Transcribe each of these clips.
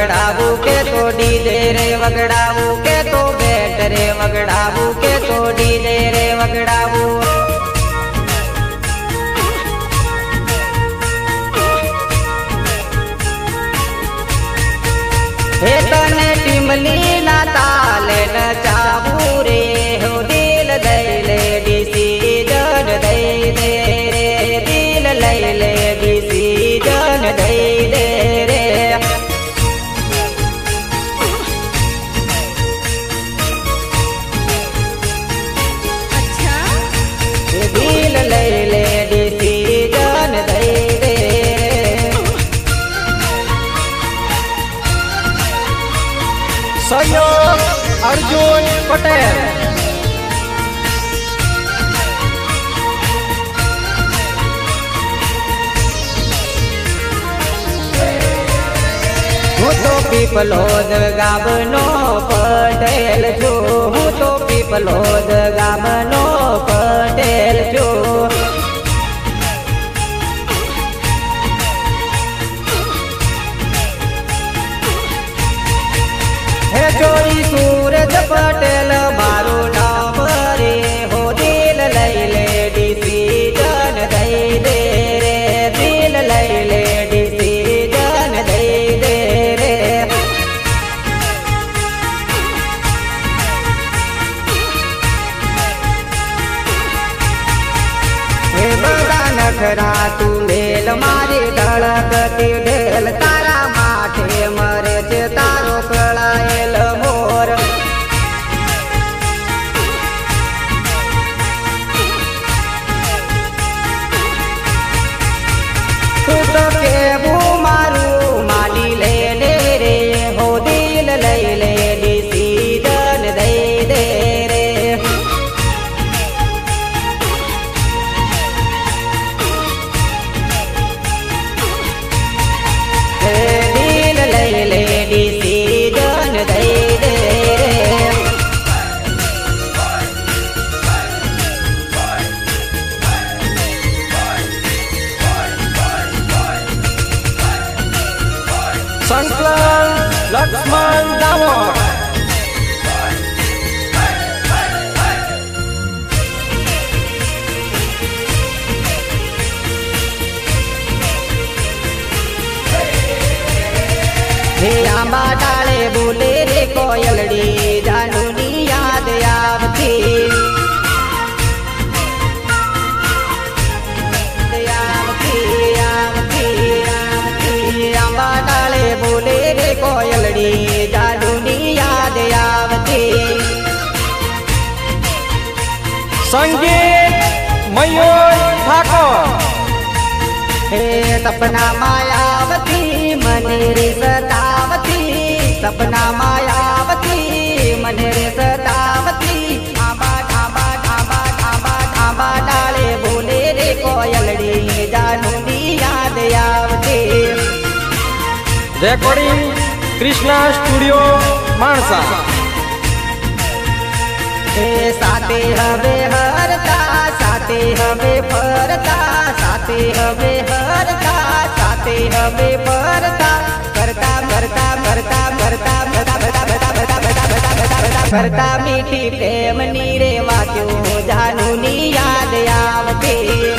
वगड़ाबू के तो डीजे रे वगड़ाबू के तो बैट रे वगड़ाबू के तो डीजे रे वगड़ाबू। हे तने टिमली ना ताले न चाबू रे हो दिल दई ले डिसीजन दई दे रे दिल लई ले डिसीजन दई दे रे। अच्छा दिल लई ले डिसीजन दई दे रे। सहयोग अर्जुन पटेल। હું તો પીપલોદ ગામનો પટેલ છું, હું તો પીપલોદ ગામનો પટેલ છું। હે ચોરી સૂરજ પટેલ મારું નામ રે હો દિલ લઈ લે ડિસીજન દઈ દે રે દિલ લઈ લે ડિસીજન દઈ દે રે। હે બધા નખરા તું મેલ મારી ધડકતી ઢેલ તારા માથે મરે છે તારો કળાયેલ મોર। તું તો કેવું મારું માની લે લે રે હો દિલ લઈ લે ડિસીજન દઈ દે રે। હે દિલ લઈ લે ડિસીજન દઈ દે રે। સંકલન લક્ષ્મણ દામોર। હે આંબા ડાળે બોલે રે કોયલડી જાનુની યાદ આવતી આવતી આવતી આવતી। આંબા ડાળે બોલે રે કોયલડી જાનુની યાદ આવતી। સંગીત મયુર ઠાકોર। હે સપના માયાવતી મને રે સતાવતી સપના માયાવતી મને રે સતાવતી। આંબા ઢાંબા ઢાંબા ઢાંબા ઢાંબા ડાળે બોલે રે કોયલડી જાનુની યાદ આવતી। Recording Krishna studio Mansa. હે સાથે હવે હરતા સાથે હવે ફરતા સાથે હવે હરતા સાથે હવે ફરતા કરતા કરતા કરતા કરતા બધા બધા બધા બધા બધા બધા બધા બધા કરતા મીઠી પ્રેમની રે વાતો જાનુની યાદ આવતી।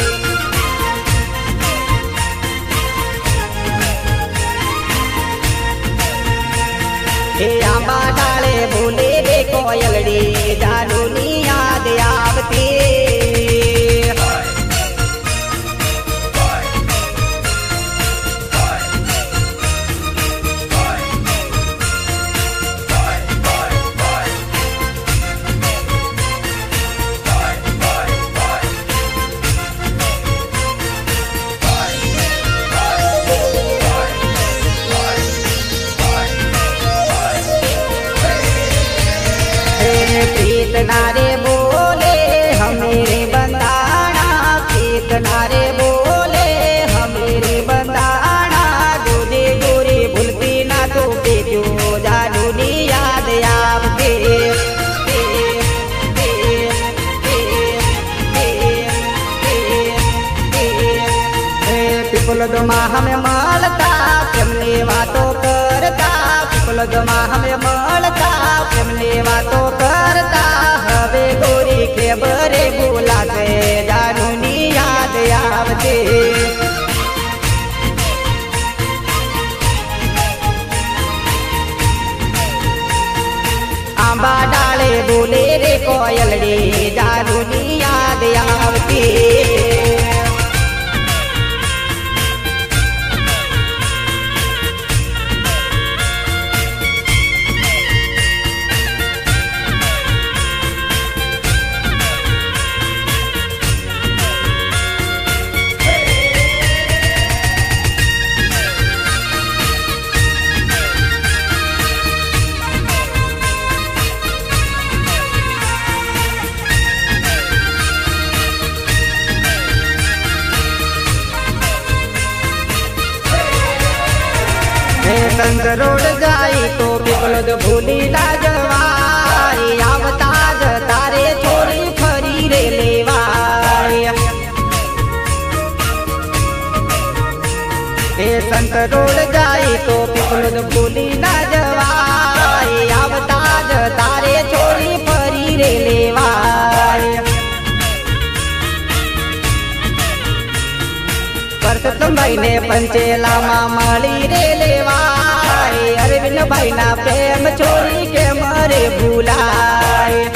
હે આંબા ડાળે બોલે રે કોયલડી જાનુની યાદ આવતી। प्रीत नारे बोले हमेरे बंदाना प्रीत नारे बोले हमेरे बंदाना गोरे गोरे भूलती ना तो जो जानुनी याद आवते। पिपल दो माह में मालता प्रेमनी वातो करता સ્વર્ગમાં અમે મળતા પ્રેમની વાતો કરતા હવે ગોરી ખેબરે બોલાશે જાનુની યાદ આવતી આંબા ડાળે બોલે રે કોયલડી જાનુની યાદ આવતી સંત રોડ જાય તો પીપળદ ભૂલી ના જવાય આવતા જ તારે છોડી ફરી રે લેવાય એ સંત રોડ જાય તો પીપળદ ભૂલી ના જવાય આવતા જ તારે છોડી ફરી રે લેવાય પરસોત્તમભાઈ ને પંચેલામાં મળી રે લેવાય અરવિંદભાઈ ના પ્રેમ છોડી કે મરે ભૂલાય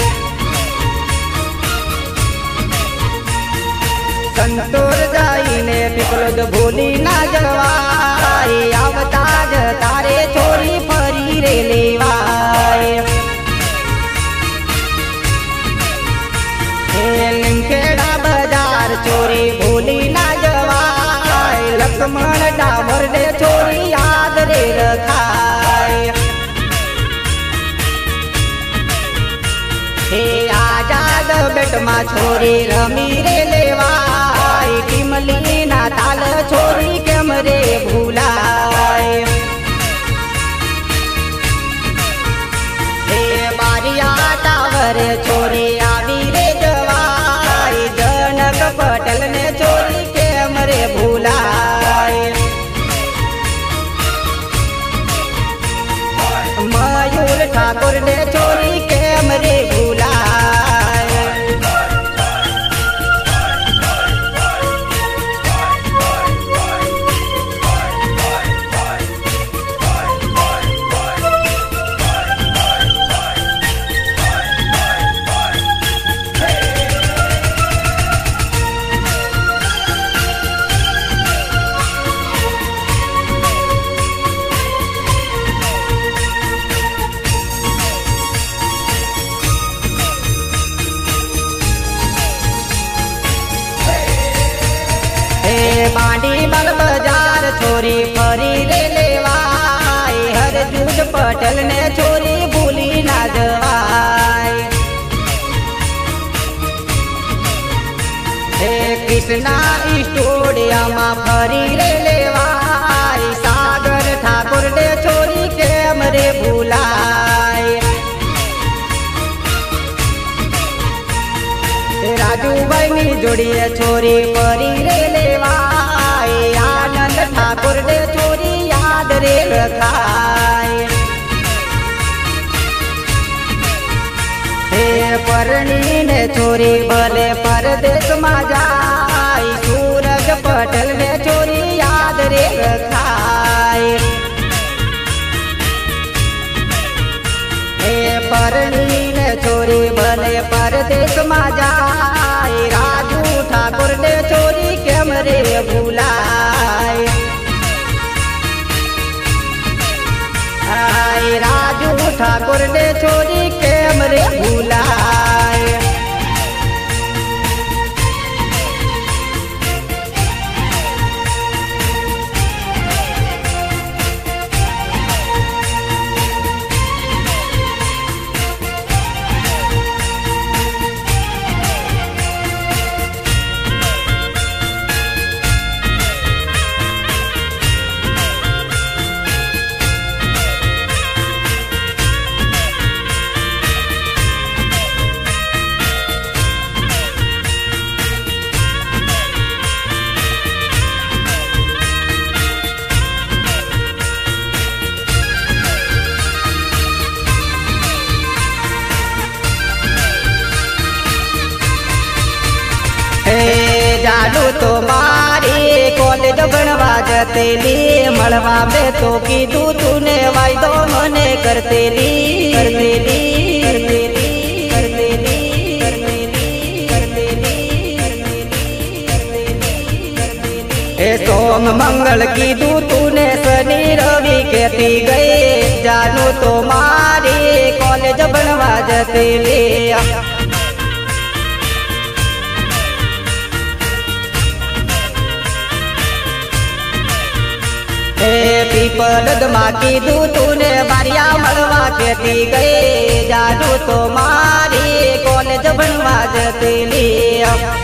સંતોર જાઈને પીપળદ ભૂલી ના જવાય આવતા જ તારે છોડી ફરી રે લેવાય લીમખેડા બજાર ચોરી ભૂલી ના જવાય લક્ષ્મણ ડામર ને ચોરી યાદ રે રખાય હે આઝાદ બેટમાં છોરી રમી રે લેવાય ટીમલી ના તાલ છોરી કેમ રે ભૂલાય હે બારિયા ટાવર છોરી આવી રે જવાય જનક પટેલ ને ચોરી કેમ રે ભૂલાય મયુર ઠાકોર ને ચોરી કેમ રે ભૂલાય માંડી બાલ બજાર છોરી ફરી રે લેવાય હરજૂજ પટેલ ને છોરી ભૂલી ના જવાય હે કૃષ્ણા સ્ટુડિયોમાં ફરી રે લેવાય સાગર ઠાકોર ને છોરી કેમ રે ભૂલાય રાજુભાઈ ની જોડીએ છોરી ફરી રે લેવાય આનંદ ઠાકોર ને છોરી યાદ રે રખાય હે પરણી ને છોરી ભલે પરદેશમાં જાય સૂરજ પટેલ ને છોરી યાદ રે રખાય હે પરણી ને છોરી ભલે પરદેશમાં જાય રાજુ ઠાકોર ને છોરી કેમ રે ભૂલાય રાજુ ઠાકોર ને છોરી કેમ રે ભૂલાય જાડુ તો મારી કોલેજ ભણવા જતેલી મળવા બે તો કીધું તું ને વાયદો મને કરતેલી કરતેલી કરતેલી એ સોમ મંગળ કીધું તું ને શનિ રવિ કેતી ગઈ જાનુ તો મારી કોલેજ ભણવા જતેલી પીપલદ માં કીધું તું ને બારિયા મળવા કેતી ગઈ જાનુ તો મારી કોલેજ ભણવા જતેલી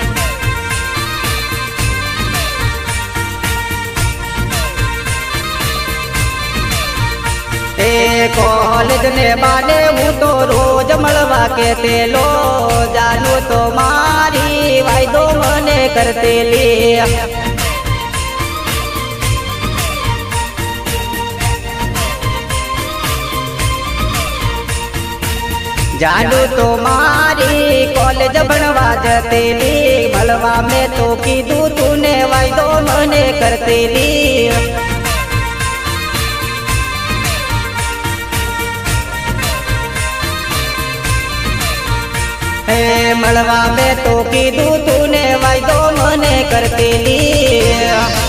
કોલેજ ને બાને હું તો રોજ મળવા કેતેલો જાનુ તો મારી વાયદો મને કરતેલી જાનુ તો મારી કોલેજ ભણવા જતેલી મળવા મેં તો કીધું તું ને વાયદો મને કરતેલી હે મળવા મેં તો કીધું તું ને વાયદો મને કરતેલી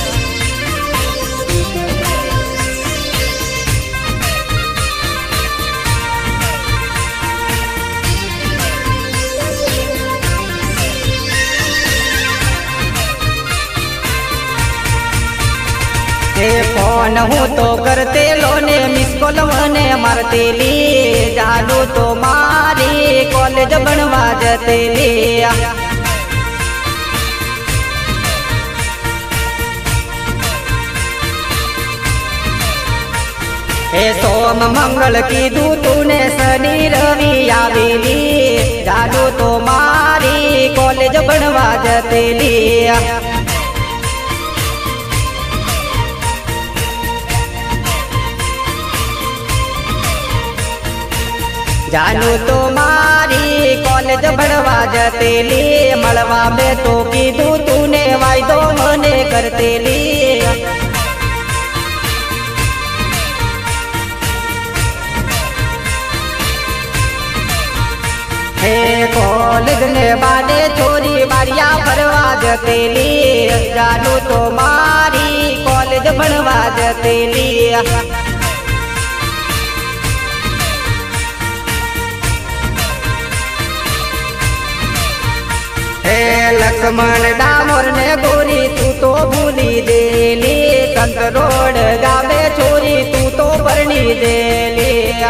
ફોન હું તો કરતેલો ને મિસ કોલ મને મારતેલી જાનુ તો મારી કોલેજ ભણવા જતેલી હે સોમ મંગળ કીધું તું ને શનિ રવિ આવેલી જાનુ તો મારી કોલેજ ભણવા જતેલી જાનુ તો મારી કોલેજ ભણવા જતેલી મળવા મેં તો કીધું તું ને વાયદો મને કરતેલી હે કોલેજ ને બાને છોરી બારિયા ફરવા જતેલી જાનુ તો મારી કોલેજ ભણવા જતેલી લક્ષ્મણ ડામોર ને ગોરી તું તો ભૂલી દેલી સંત રોડ ગામે છોરી તું તો પરણી દેલી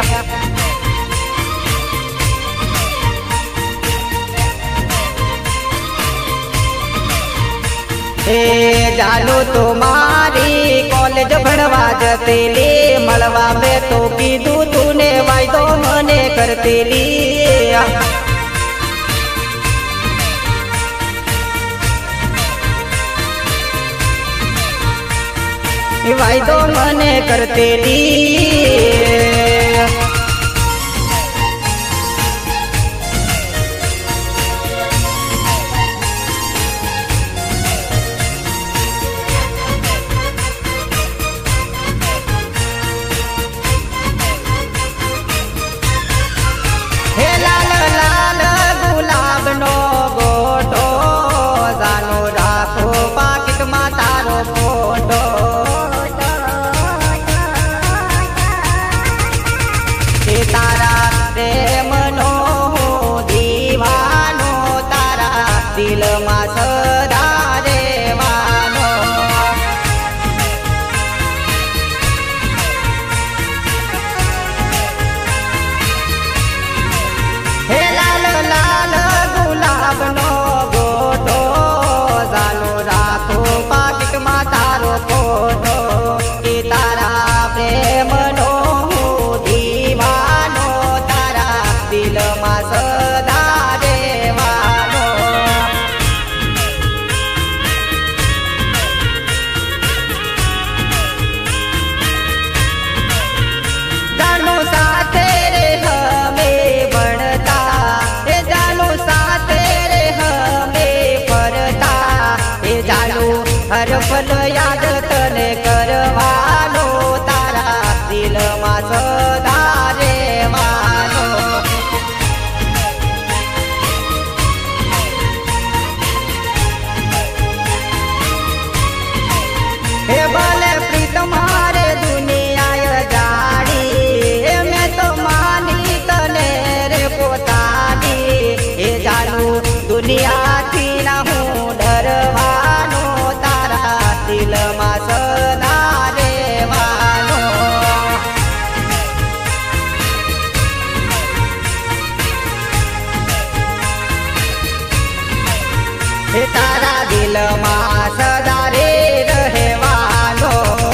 હે જાનુ તો મારી કોલેજ ભણવા જતેલી મળવા મેં તો કીધું તું ને વાયદો મને કરતેલી વાયદો મને કરતેલી હે લાલ લાલ ગુલાબ નો ગોટો જાનો રાખો પાકીટમાં તારો ફોટો હે તારા દિલમાં સદા રે રહેવાનો.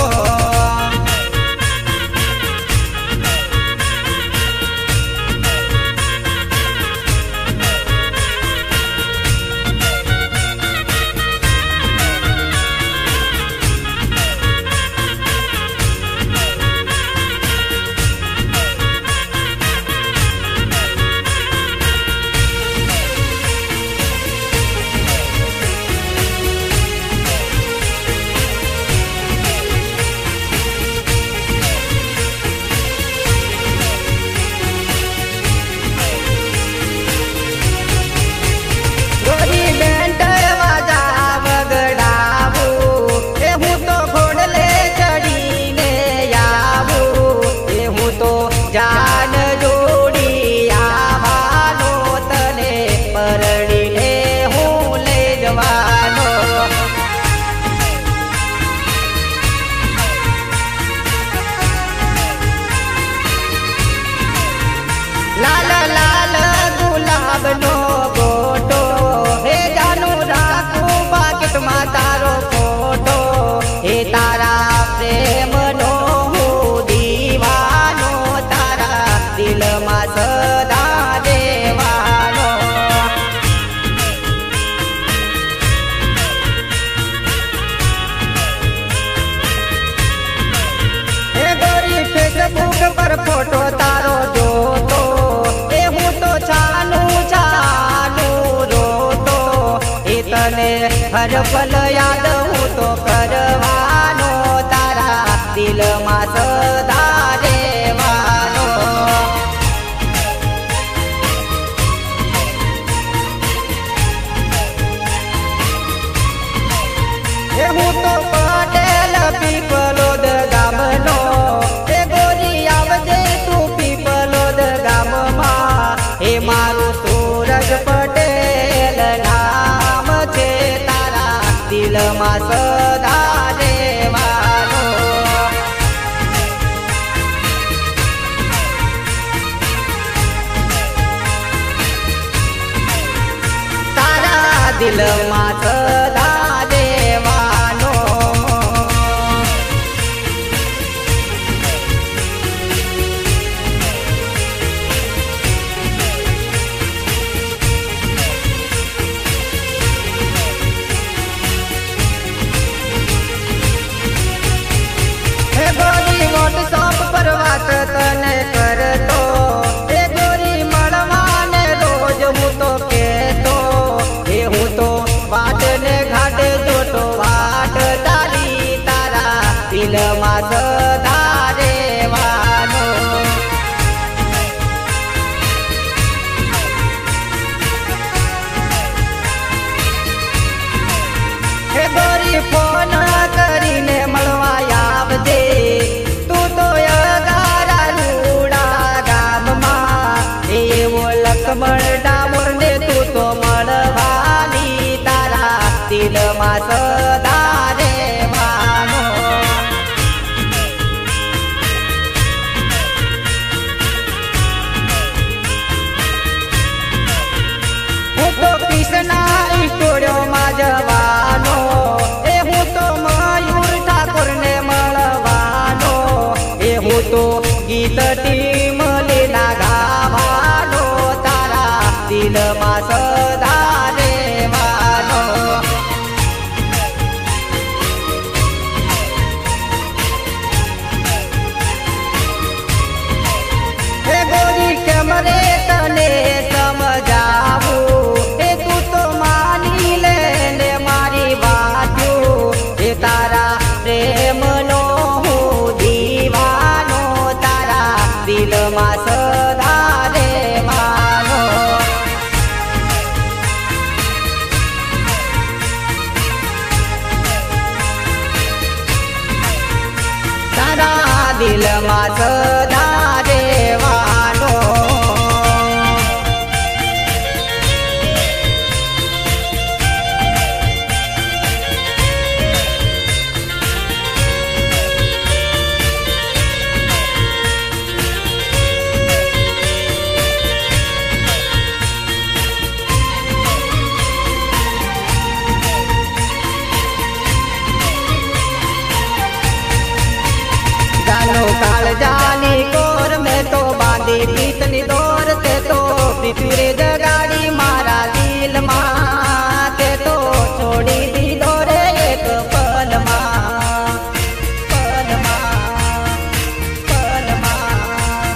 ગોરી બેન્ટ વાજા વગડાવું એ હું તો ઘોડલે ચડીને આવું એ હું તો જાન જોડી આવવાનો તને પરણીને હું લઈ જવાનો. લાલ લાલ ગુલાબનો ગોટો હે જાનું રાખું પાકીટમાં તારો ફોટો હે તારા પ્રેમનો હું દીવાનો તારા દિલમાં સદા દેવાનો. હે ગોરી ફેસબુક પર ફોટો તારો જોતો એ હું તો છાનું છાનું રોતો એ તને હર પલ યાદ હું તો કરવાનો તારા દિલમાં સદા રહેવાનો. એ હું તો પટેલ પીપલોદ ગામનો એ ગોરી આવજે તું પીપલોદ ગામમાં એ મારું સૂરજ પટેલ નામ છે તારા દિલમાં સદા રહેવાનો. તારા દિલમાં સદા દેવાનો. હે ગોરી વોટ્સઅપ પર વાત તને કરતો હે ગોરી મળવાને રોજ હું તો કહેતો હે હું તો વાટ ને ઘાટ જોતો વાટ તારી તારા દિલમાં સદા રહેવાનો. હે ગોરી ફોન કરીને મળવા આવજે તું તો અગારા રૂડા ગામમાં એવો લક્ષ્મણ ડામોર ને તું તો મળવાની તારા દિલમાં સદા રહેવાનો. હું તો કૃષ્ણા ઈટોળ્યોમાં જવાનો એ હું તો મયુર ઠાકોરને મળવાનો એ હું તો ગીત ટીમ લીલા ગાવાનો તારા દિલમાં સદા રહેવાનો. હે ગોરી કેમ રે તને સમજાવું એ તું તો માની લે ને મારી વાતું એ તારા પ્રેમનો હું દીવાનો તારા દિલમાં સદા રહેવાનો. તારા દિલમાં સદા રહેવાનો. પીટ્યું રે જગાડી મારા દિલમાં તે તો છોડી દીધો રે એક પલમાં પલમાં પલમાં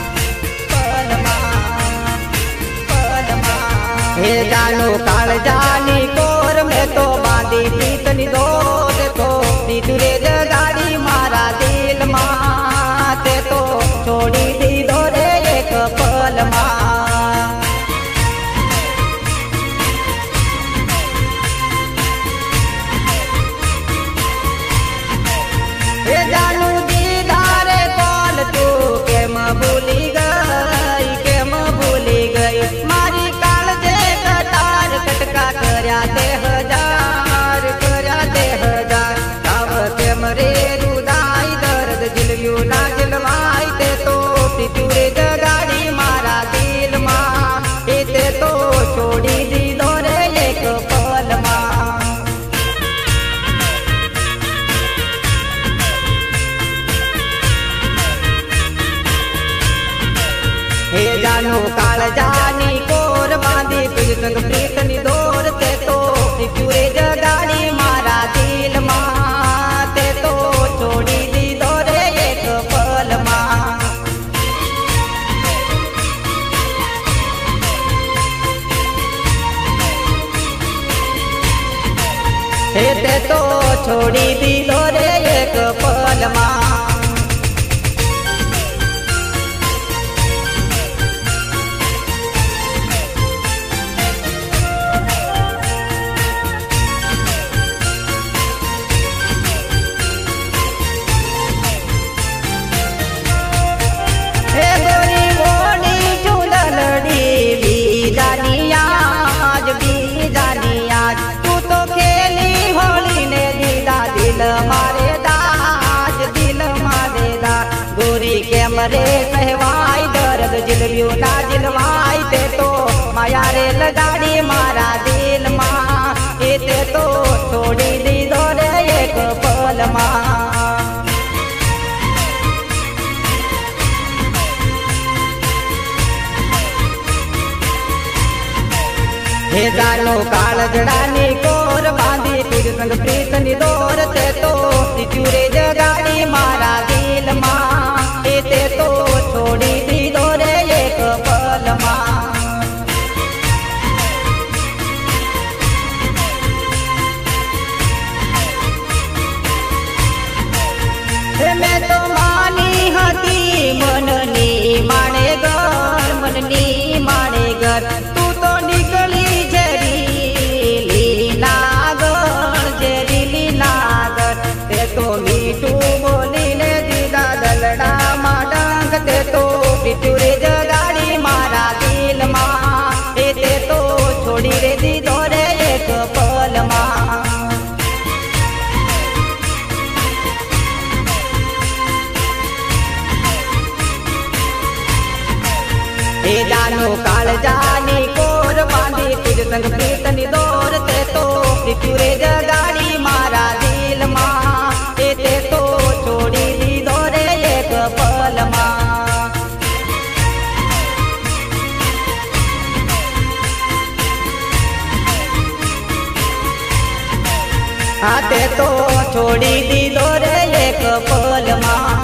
પલમાં પલમાં હે જાનો કાળજાની કોર મેં તો બાંધી પ્રીતની દોર તો દીધું રે જગાડી મારા દિલમાં તે તો છોડી દીધો રે એક પલમાં હે જાનું દીધા રે કોલ તું કેમ ભૂલી ગઈ મારી કાળજે કટાર કટકા કર્યા તે હજાર તાવ કેમ રે રુદાઈ દર્દ જીલવ્યું ના જીલવાય તે તો પીટ્યું રે જગાડી મારા દિલમાં એ તે તો છોડી દીધો રે એક પલમાં હે જાનો કાળજાની કોર બાંધી તુજ સંગ પ્રીતની દોર તે તો પીટ્યું રે જગાડી મારા દિલમાં તે તો છોડી દીધો રે એક પલમાં હે તે તો છોડી દીધો રે એક પલમાં હે ગોરી મોની ચૂલડી બીજાની યાદ તું તો ખેલી હોળી ને દીધા દિલ મારે દાજ ગોરી કેમ રે કહેવાય દર્દ જીલવ્યું ના જીલવાય તે તો માયા રે લગાડી મારા દિલમાં એ તે તો છોડી દીધો રે એક પલમાં હે જાનો કાળજડાની કોર બાંધી તુજ સંગ પ્રીતની દોર તે તો પીટ્યું રે જગાડી મારા દિલમાં એ તે તો છોડી દીધો રે એક પલમાં મેં તો માની હતી મનની માણે ઘર તું તો નીકળી ઝેરીલી નાગર તે તો મીઠું બોલીને દીધા દલડામાં ડંખ તે તો પીટ્યું રે જગાડી મારા દિલમાં એ તે તો છોડી રે દીધો રે એક પલમાં હે જાનો કાળજાની કોર બાંધી તુજ સંગ પ્રીતની દોર તે તો પીટ્યું રે જગાડી મારા દિલમાં એ તે તો છોડી દીધો રે એક પલમાં હા તે તો છોડી દીધો રે એક પલમાં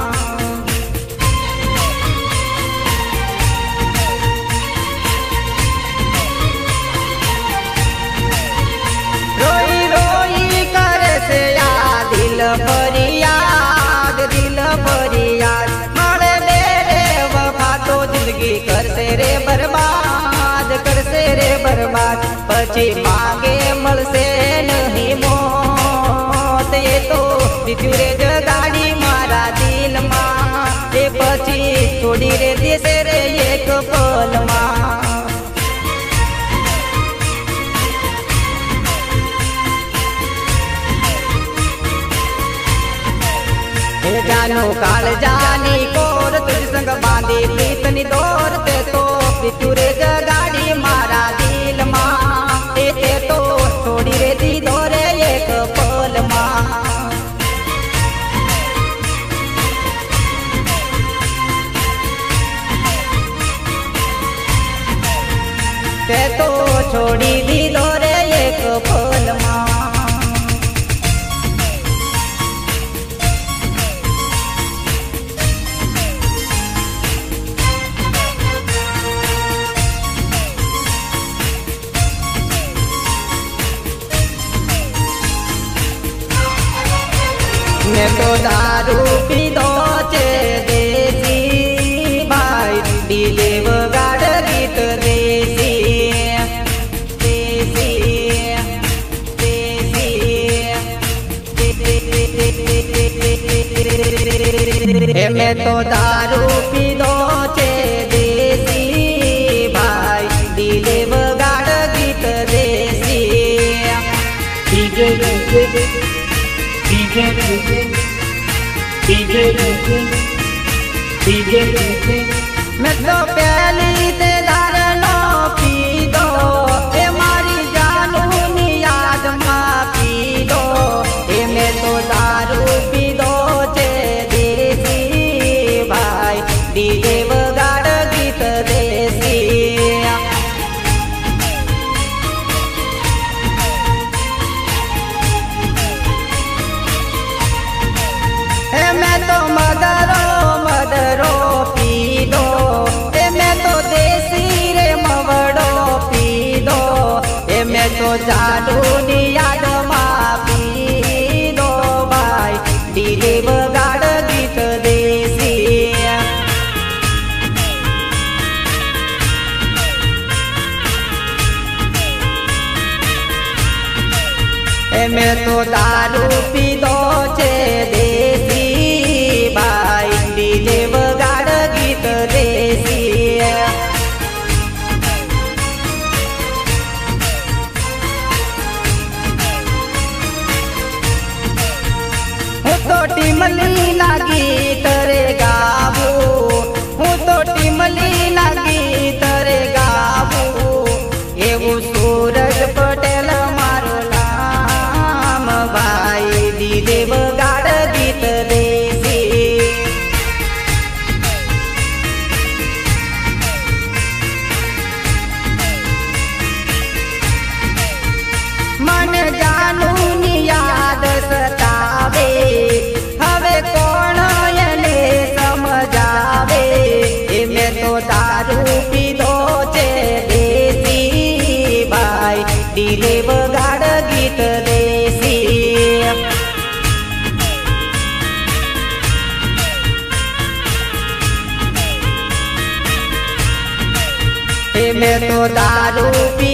રોઈ રોઈ કરે છે આ દિલ ફરિયાદ મળે દે રે વફા તો જિંદગી કરશે રે બરબાદ પછી માગે મળશે નહીં મોત એ તો પીટ્યું રે જગાડી મારા દિલમાં એ પછી છોડી રે દેશે રે એક પલમાં હે જાનો કાળજાની કોર તુજ સંગ બાંધી પ્રીતની દોર તે તો પીટ્યું રે જગાડી મારા દિલમાં એ તે તો છોડી રે દીધો રે એક પલમાં મેં તો દારૂ પીધો છે દેશી ભાઈ ડીજે વગાડ ગીત દેશી દેશી દેશી મેં તો દારૂ પીધો છે દેશી ભાઈ ડીજે વગાડ ગીત દેશી મેં તો પહેલી તે દારૂનો પીધો એ મારી જાનુની યાદમાં પીધો એ મેં તો દારૂ પીધો છે દેશી ભાઈ ડીજે વગાડ ગીત દેશી હે મેં તો મદરો પીધો એ મેં તો દેશી રે મવડો પીધો એ મેં તો જાદુની યાદમાં પીધો ભાઈ ડીજે વગાડ ગીત દેશી એ મેં તો દારૂ પીધો છે દેશી ભાઈ ડીજે વગાડ ગીત દેશી હું તો ટીમલી ના ગીત રે ગાવું હું તો ટીમલી ના ગીત રે ગાવું એવું સૂરજ પટેલ મારું નામ ભાઈ ડીજે વગાડ ગીત દેશી મને જાનુની યાદ સતાવે હવે કોણ એને સમજાવે એ મેં તો દારૂ પીધો છે દેશી ભાઈ ડીજે વગાડ ગીત દેશી એ મેં તો દારૂ